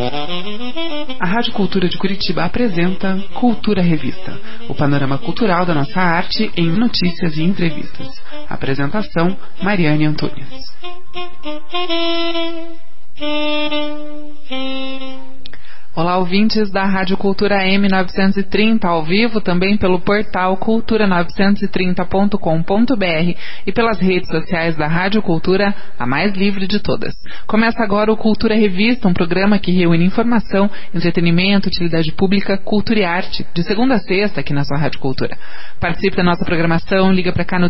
A Rádio Cultura de Curitiba apresenta Cultura Revista, o panorama cultural da nossa arte em notícias e entrevistas. Apresentação, Mariane Antunes. Olá, ouvintes da Rádio Cultura M930, ao vivo também pelo portal cultura930.com.br e pelas redes sociais da Rádio Cultura, a mais livre de todas. Começa agora o Cultura Revista, um programa que reúne informação, entretenimento, utilidade pública, cultura e arte, de segunda a sexta aqui na sua Rádio Cultura. Participe da nossa programação, liga para cá no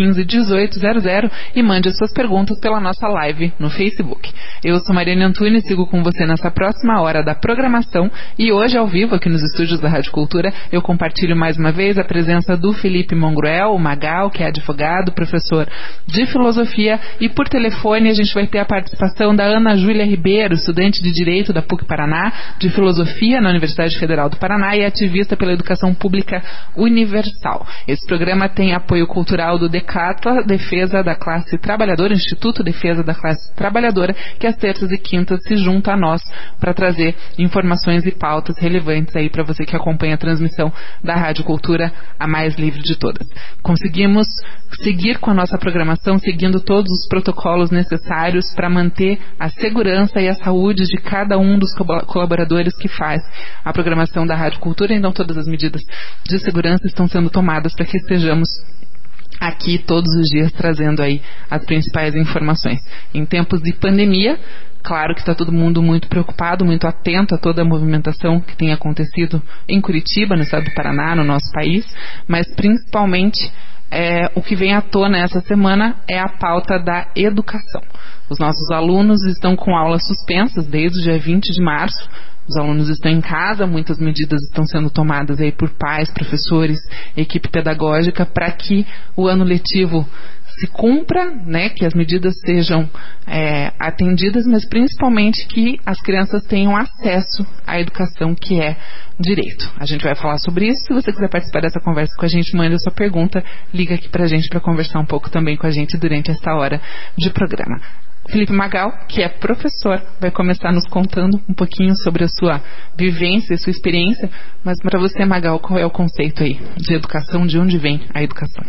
3015-1800 e mande suas perguntas pela nossa live no Facebook. Eu sou Mariane Antunes, sigo com você nessa próxima hora da programação e hoje ao vivo aqui nos estúdios da Rádio Cultura eu compartilho mais uma vez a presença do Felipe Mongruel, o Magal, que é advogado, professor de filosofia, e por telefone a gente vai ter a participação da Ana Júlia Ribeiro, estudante de Direito da PUC Paraná, de Filosofia na Universidade Federal do Paraná e ativista pela educação pública universal. Esse programa tem apoio cultural do DECATLA, Defesa da Classe Trabalhadora, Instituto Defesa da Classe Trabalhadora, que às terças e quintas se junta a nós para trazer informações e pautas relevantes aí para você que acompanha a transmissão da Rádio Cultura, a mais livre de todas. Conseguimos seguir com a nossa programação, seguindo todos os protocolos necessários para manter a segurança e a saúde de cada um dos colaboradores que faz a programação da Rádio Cultura, então todas as medidas de segurança estão sendo tomadas para que estejamos aqui todos os dias trazendo aí as principais informações. Em tempos de pandemia, claro que está todo mundo muito preocupado, muito atento a toda a movimentação que tem acontecido em Curitiba, no estado do Paraná, no nosso país, mas principalmente o que vem à tona essa semana é a pauta da educação. Os nossos alunos estão com aulas suspensas desde o dia 20 de março, os alunos estão em casa, muitas medidas estão sendo tomadas aí por pais, professores, equipe pedagógica, para que o ano letivo se cumpra, né, que as medidas sejam atendidas, mas principalmente que as crianças tenham acesso à educação, que é direito. A gente vai falar sobre isso. Se você quiser participar dessa conversa com a gente, mande a sua pergunta, liga aqui pra gente para conversar um pouco também com a gente durante essa hora de programa. Felipe Magal, que é professor, vai começar nos contando um pouquinho sobre a sua vivência e sua experiência, mas para você, Magal, qual é o conceito aí de educação, de onde vem a educação?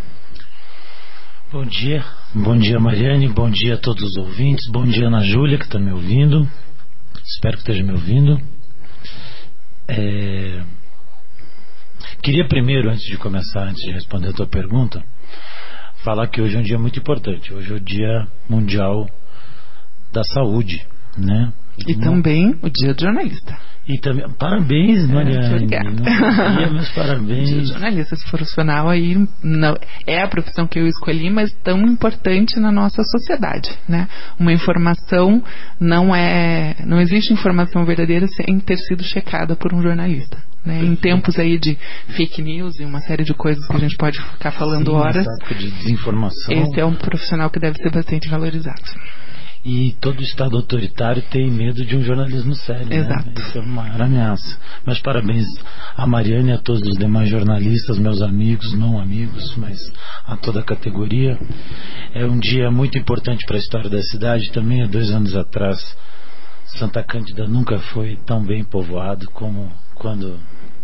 Bom dia Mariane, bom dia a todos os ouvintes, bom dia Ana Júlia que está me ouvindo, espero que esteja me ouvindo. Queria primeiro, antes de responder a tua pergunta, falar que hoje é um dia muito importante. Hoje é o Dia Mundial da Saúde, né? E também o Dia do Jornalista. E também, parabéns, Mariane. Obrigada. Meus parabéns. O Dia do Jornalista profissional aí não, é a profissão que eu escolhi, mas tão importante na nossa sociedade, né? Uma informação não existe informação verdadeira sem ter sido checada por um jornalista. Né, em tempos aí de fake news e uma série de coisas que a gente pode ficar falando horas, de desinformação. Esse é um profissional que deve ser bastante valorizado. E todo Estado autoritário tem medo de um jornalismo sério. Exato. Né? Isso é uma maior ameaça. Mas parabéns a Mariane e a todos os demais jornalistas, meus amigos, não amigos, mas a toda a categoria. É um dia muito importante para a história da cidade. Também há 2 anos atrás, Santa Cândida nunca foi tão bem povoado como quando,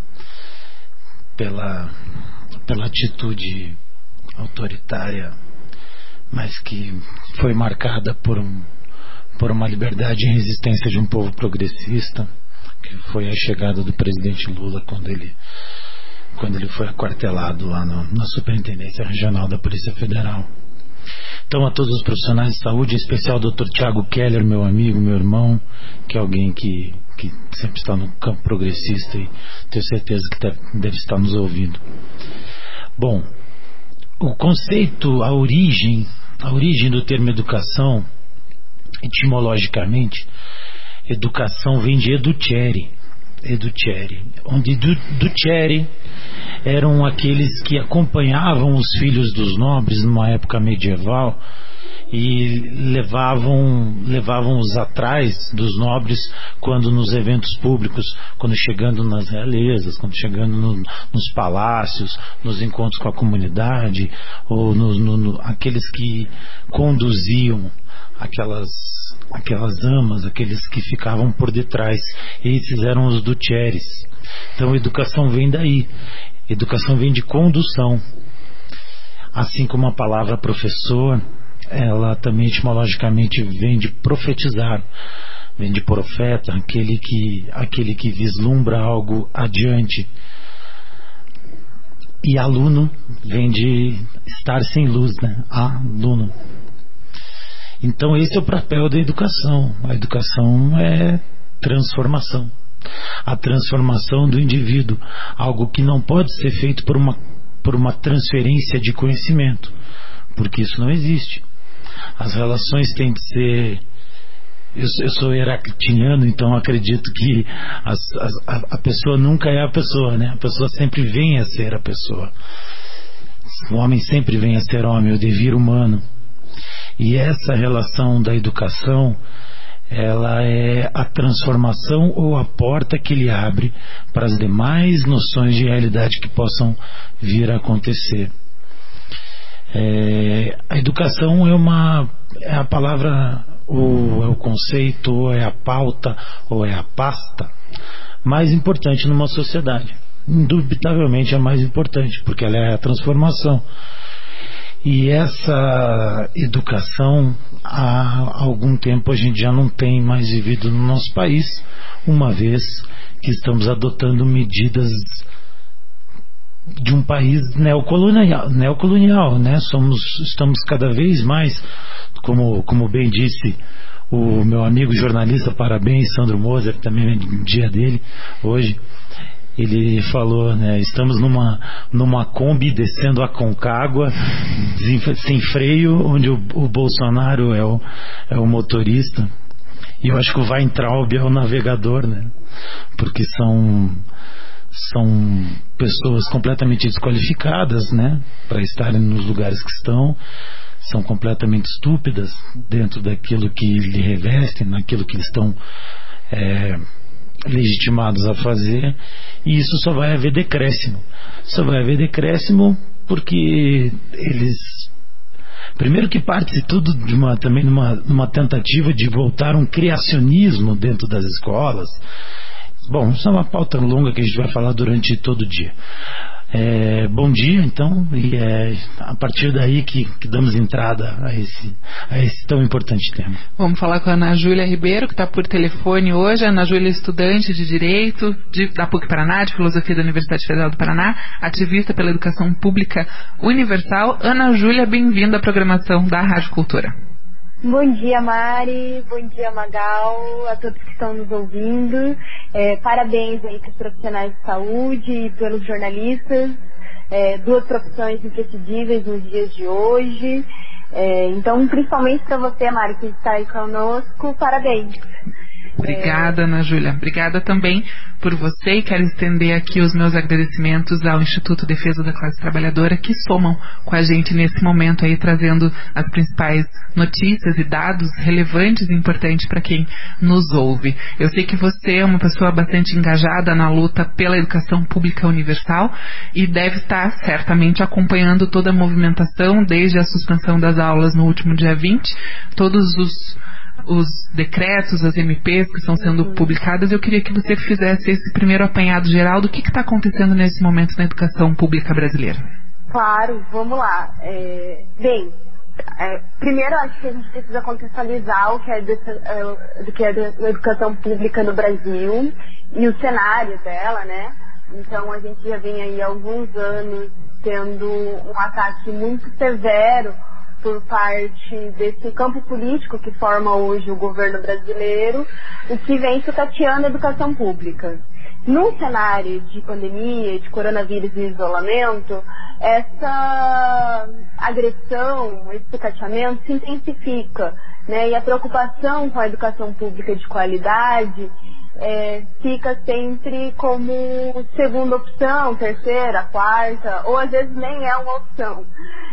pela atitude autoritária, mas que foi marcada por uma liberdade e resistência de um povo progressista, que foi a chegada do presidente Lula quando ele foi aquartelado lá na Superintendência Regional da Polícia Federal. Então, a todos os profissionais de saúde, em especial o Dr. Tiago Keller, meu amigo, meu irmão, que é alguém que sempre está no campo progressista e tenho certeza que deve estar nos ouvindo. Bom, o conceito, a origem do termo educação, etimologicamente, educação vem de educere, onde ducere eram aqueles que acompanhavam os filhos dos nobres numa época medieval e levavam-os atrás dos nobres quando nos eventos públicos, quando chegando nas realezas, quando chegando nos palácios, nos encontros com a comunidade, ou aqueles que conduziam aquelas amas, aqueles que ficavam por detrás. Esses eram os dutieres. Então educação vem daí. Educação vem de condução. Assim como a palavra professor, ela também etimologicamente vem de profetizar, vem de profeta, aquele que vislumbra algo adiante. E aluno vem de estar sem luz, né? Aluno. Então esse é o papel da educação. A educação é transformação. A transformação do indivíduo, algo que não pode ser feito por uma transferência de conhecimento, porque isso não existe. As relações têm que ser... Eu sou heraclitiano, então acredito que a pessoa nunca é a pessoa, né? A pessoa sempre vem a ser a pessoa. O homem sempre vem a ser homem, o devir humano. E essa relação da educação, ela é a transformação ou a porta que ele abre para as demais noções de realidade que possam vir a acontecer. A educação é a palavra, ou é o conceito, ou é a pauta, ou é a pasta mais importante numa sociedade. Indubitavelmente é a mais importante, porque ela é a transformação. E essa educação, há algum tempo a gente já não tem mais vivido no nosso país, uma vez que estamos adotando medidas de um país neocolonial, né? Estamos cada vez mais, como bem disse o meu amigo jornalista, parabéns, Sandro Moser, também é dia dele hoje. Ele falou, né, estamos numa Kombi descendo a Concagua, sem freio, onde o Bolsonaro é o motorista. E eu acho que o Weintraub é o navegador, né? Porque são pessoas completamente desqualificadas, né, para estarem nos lugares que estão. São completamente estúpidas dentro daquilo que lhe revestem, naquilo que eles estão legitimados a fazer, e isso só vai haver decréscimo. Só vai haver decréscimo porque eles, primeiro que parte tudo também numa tentativa de voltar um criacionismo dentro das escolas. Bom, isso é uma pauta longa que a gente vai falar durante todo o dia. Bom dia, então, e é a partir daí que damos entrada a esse tão importante tema. Vamos falar com a Ana Júlia Ribeiro, que está por telefone hoje. A Ana Júlia é estudante de Direito da PUC Paraná, de Filosofia da Universidade Federal do Paraná, ativista pela educação pública universal. Ana Júlia, bem-vinda à programação da Rádio Cultura. Bom dia, Mari, bom dia, Magal, a todos que estão nos ouvindo. Parabéns aí para os profissionais de saúde e pelos jornalistas, duas profissões imprescindíveis nos dias de hoje. Então, principalmente para você, Mari, que está aí conosco, parabéns. Obrigada, Ana Júlia. Obrigada também por você, e quero estender aqui os meus agradecimentos ao Instituto Defesa da Classe Trabalhadora, que somam com a gente nesse momento aí, trazendo as principais notícias e dados relevantes e importantes para quem nos ouve. Eu sei que você é uma pessoa bastante engajada na luta pela educação pública universal e deve estar certamente acompanhando toda a movimentação, desde a suspensão das aulas no último dia 20, todos os decretos, as MPs que estão sendo publicadas. Eu queria que você fizesse esse primeiro apanhado geral do que está acontecendo nesse momento na educação pública brasileira. Claro, vamos lá. Primeiro, acho que a gente precisa contextualizar o que é a educação pública no Brasil e o cenário dela, né? Então, a gente já vem aí há alguns anos tendo um ataque muito severo por parte desse campo político que forma hoje o governo brasileiro, o que vem sucateando a educação pública. Num cenário de pandemia, de coronavírus e isolamento, essa agressão, esse sucateamento se intensifica, né? E a preocupação com a educação pública de qualidade fica sempre como segunda opção, terceira, quarta, ou às vezes nem é uma opção.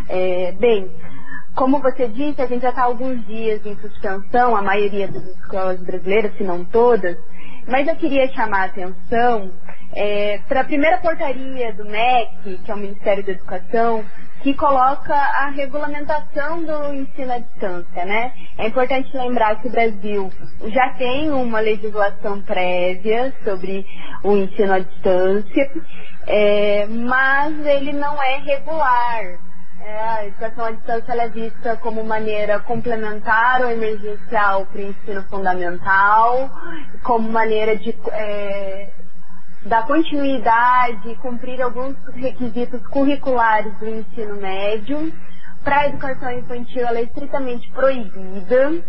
Como você disse, a gente já está há alguns dias em suspensão, a maioria das escolas brasileiras, se não todas, mas eu queria chamar a atenção para a primeira portaria do MEC, que é o Ministério da Educação, que coloca a regulamentação do ensino à distância, né? É importante lembrar que o Brasil já tem uma legislação prévia sobre o ensino à distância, mas ele não é regular. A educação à distância ela é vista como maneira complementar ou emergencial para o ensino fundamental, como maneira de dar continuidade, cumprir alguns requisitos curriculares do ensino médio. Para a educação infantil ela é estritamente proibida.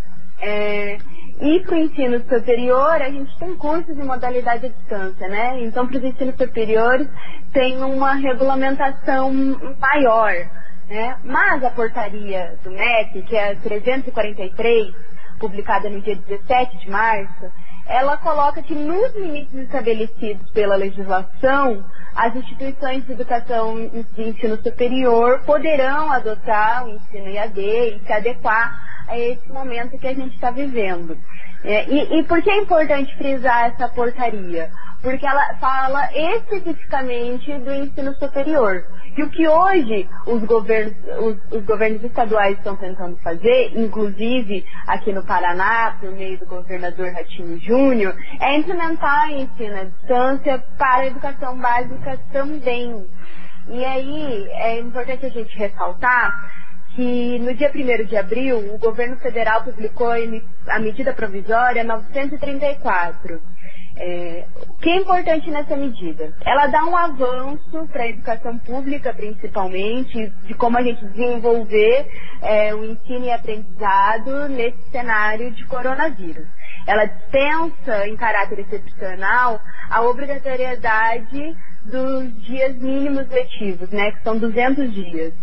E para o ensino superior a gente tem cursos de modalidade à distância, né? Então para os ensinos superiores tem uma regulamentação maior, né? Mas a portaria do MEC, que é a 343, publicada no dia 17 de março, ela coloca que nos limites estabelecidos pela legislação, as instituições de educação de ensino superior poderão adotar o ensino EAD e se adequar a esse momento que a gente está vivendo. E por que é importante frisar essa portaria? Porque ela fala especificamente do ensino superior. E o que hoje os governos estaduais estão tentando fazer, inclusive aqui no Paraná, por meio do governador Ratinho Júnior, é implementar o ensino à distância para a educação básica também. E aí é importante a gente ressaltar que no dia 1º de abril o governo federal publicou a medida provisória 934. O que é importante nessa medida? Ela dá um avanço para a educação pública, principalmente, de como a gente desenvolver o ensino e aprendizado nesse cenário de coronavírus. Ela dispensa, em caráter excepcional, a obrigatoriedade dos dias mínimos letivos, né, que são 200 dias.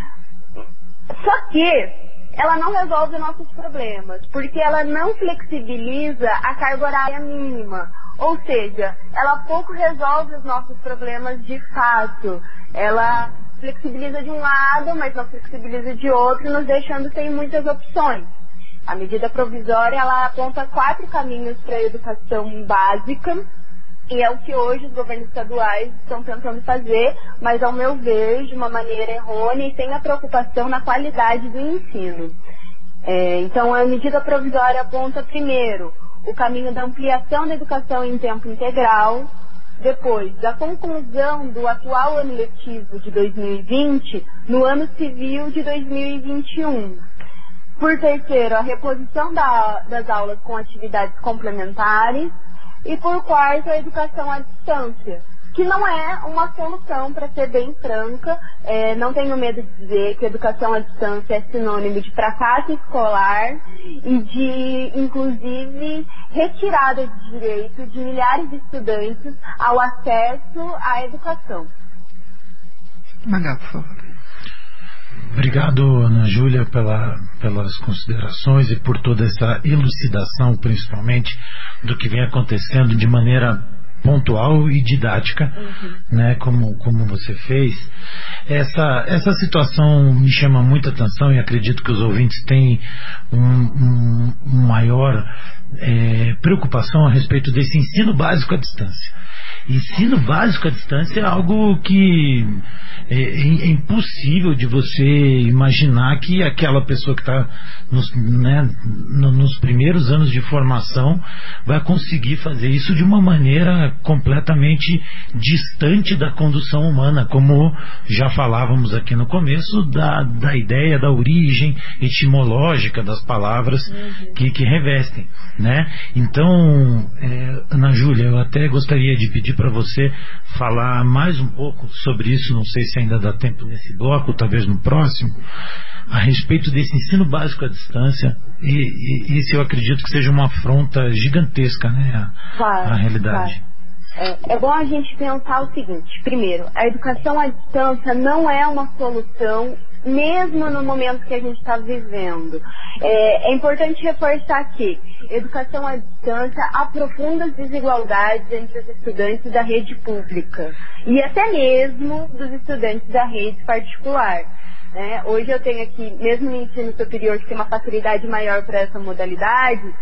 Só que ela não resolve nossos problemas, porque ela não flexibiliza a carga horária mínima. Ou seja, ela pouco resolve os nossos problemas de fato. Ela flexibiliza de um lado, mas não flexibiliza de outro, nos deixando sem muitas opções. A medida provisória, ela aponta 4 caminhos para a educação básica, e é o que hoje os governos estaduais estão tentando fazer, mas ao meu ver, de uma maneira errônea e sem a preocupação na qualidade do ensino. Então a medida provisória aponta primeiro o caminho da ampliação da educação em tempo integral, depois da conclusão do atual ano letivo de 2020 no ano civil de 2021. Por terceiro, a reposição das aulas com atividades complementares. E por quarto, a educação à distância, que não é uma solução, para ser bem franca. Não tenho medo de dizer que a educação à distância é sinônimo de fracasso escolar e de, inclusive, retirada de direito de milhares de estudantes ao acesso à educação. Magal, por favor. Obrigado, Ana Júlia, pelas considerações e por toda essa elucidação, principalmente, do que vem acontecendo de maneira pontual e didática, né, como você fez. Essa situação me chama muita atenção e acredito que os ouvintes têm um maior preocupação a respeito desse ensino básico à distância. Ensino básico à distância é algo que é impossível de você imaginar que aquela pessoa que está nos primeiros anos de formação vai conseguir fazer isso de uma maneira completamente distante da condução humana, como já falávamos aqui no começo, da ideia da origem etimológica das palavras que revestem, né? Então, Ana Júlia, eu até gostaria de pedir para você falar mais um pouco sobre isso, não sei se ainda dá tempo nesse bloco, talvez no próximo, a respeito desse ensino básico à distância, e isso eu acredito que seja uma afronta gigantesca, né, à realidade. É bom a gente pensar o seguinte: primeiro, a educação à distância não é uma solução, mesmo no momento que a gente está vivendo. É importante reforçar que educação à distância aprofunda as desigualdades entre os estudantes da rede pública e até mesmo dos estudantes da rede particular. Hoje eu tenho aqui, mesmo no ensino superior, que tem uma facilidade maior para essa modalidade,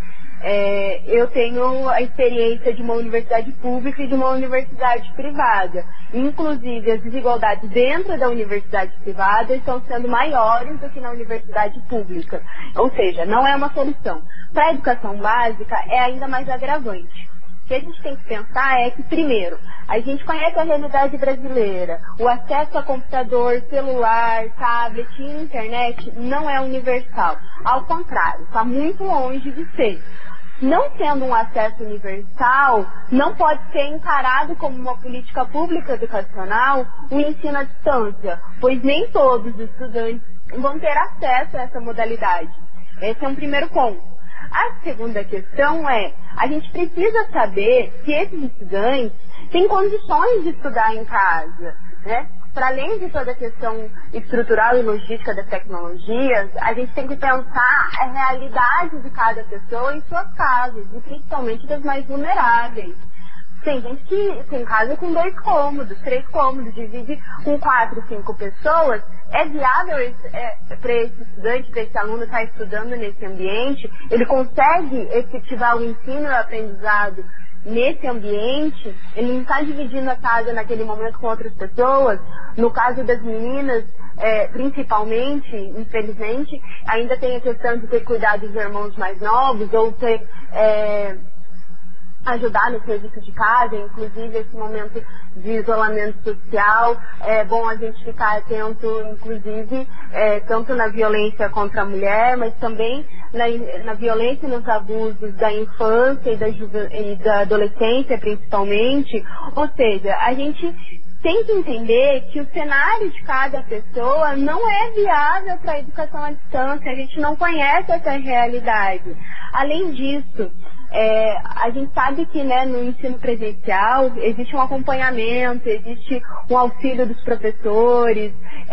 Eu tenho a experiência de uma universidade pública e de uma universidade privada. Inclusive, as desigualdades dentro da universidade privada estão sendo maiores do que na universidade pública. Ou seja, não é uma solução. Para a educação básica, é ainda mais agravante. O que a gente tem que pensar é que, primeiro, a gente conhece a realidade brasileira. O acesso a computador, celular, tablet e internet não é universal. Ao contrário, está muito longe de ser. Não sendo um acesso universal, não pode ser encarado como uma política pública educacional o ensino à distância, pois nem todos os estudantes vão ter acesso a essa modalidade. Esse é um primeiro ponto. A segunda questão é, a gente precisa saber se esses estudantes têm condições de estudar em casa, né? Para além de toda a questão estrutural e logística das tecnologias, a gente tem que pensar a realidade de cada pessoa em suas casas, e principalmente das mais vulneráveis. Tem gente que tem casa com 2 cômodos, 3 cômodos, divide com 4, 5 pessoas. É viável para esse estudante, para esse aluno estar estudando nesse ambiente? Ele consegue efetivar o ensino e o aprendizado nesse ambiente? Ele não está dividindo a casa naquele momento com outras pessoas? No caso das meninas, principalmente, infelizmente, ainda tem a questão de ter cuidado dos irmãos mais novos, ou ter... ajudar no serviço de casa, inclusive esse momento de isolamento social. É bom a gente ficar atento, inclusive, tanto na violência contra a mulher, mas também na violência e nos abusos da infância e da adolescência, principalmente. Ou seja, a gente tem que entender que o cenário de cada pessoa não é viável para a educação à distância. A gente não conhece essa realidade. Além disso, a gente sabe que, né, no ensino presencial existe um acompanhamento, existe um auxílio dos professores,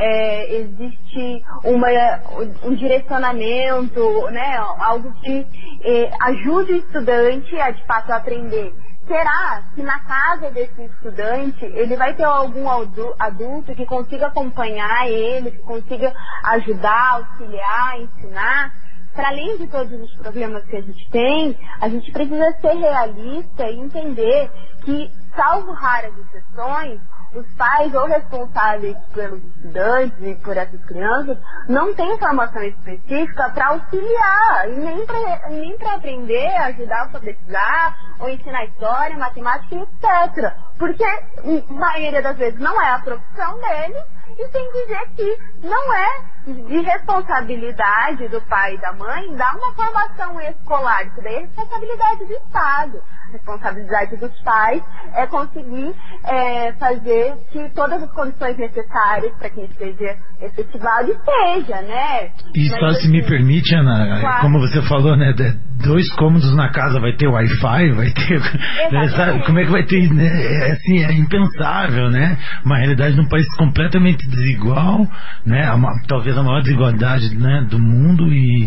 existe um direcionamento, né, algo que ajude o estudante a de fato aprender. Será que na casa desse estudante ele vai ter algum adulto que consiga acompanhar ele, que consiga ajudar, auxiliar, ensinar? Para além de todos os problemas que a gente precisa ser realista e entender que, salvo raras exceções, os pais ou responsáveis pelos estudantes e por essas crianças não têm formação específica para auxiliar e nem para aprender, ajudar a alfabetizar ou ensinar história, matemática e etc. Porque, a maioria das vezes, não é a profissão deles. E tem que dizer que não é de responsabilidade do pai e da mãe dar uma formação escolar. Isso daí é responsabilidade do Estado. A responsabilidade dos pais é conseguir fazer que todas as condições necessárias para que isso seja efetivado esteja, né? E só se me permite, Ana, claro. Como você falou, né, 2 cômodos na casa vai ter Wi-Fi, vai ter... Né, sabe, como é que vai ter, né? Assim, é impensável, né? Uma realidade num país completamente desigual, né? Talvez a maior desigualdade, né, do mundo, e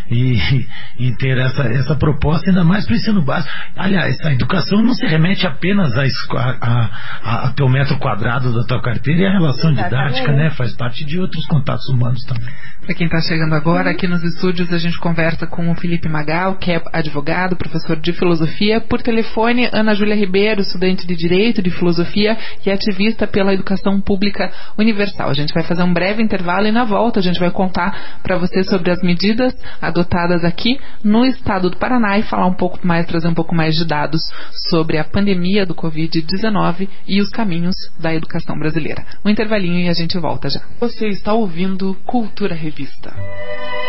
ter essa proposta, ainda mais para o ensino básico. Aliás, a educação não se remete apenas a teu metro quadrado da tua carteira e a relação didática, né? Faz parte de outros contatos humanos também. Para quem está chegando agora, aqui nos estúdios a gente conversa com o Felipe Magal, que é advogado, professor de filosofia. Por telefone, Ana Júlia Ribeiro, estudante de Direito, de Filosofia e ativista pela educação pública universal. A gente vai fazer um breve intervalo e na volta a gente vai contar para você sobre as medidas adotadas aqui no estado do Paraná e falar um pouco mais, trazer um pouco mais de dados sobre a pandemia do Covid-19 e os caminhos da educação brasileira. Um intervalinho e a gente volta já. Você está ouvindo Cultura Revista.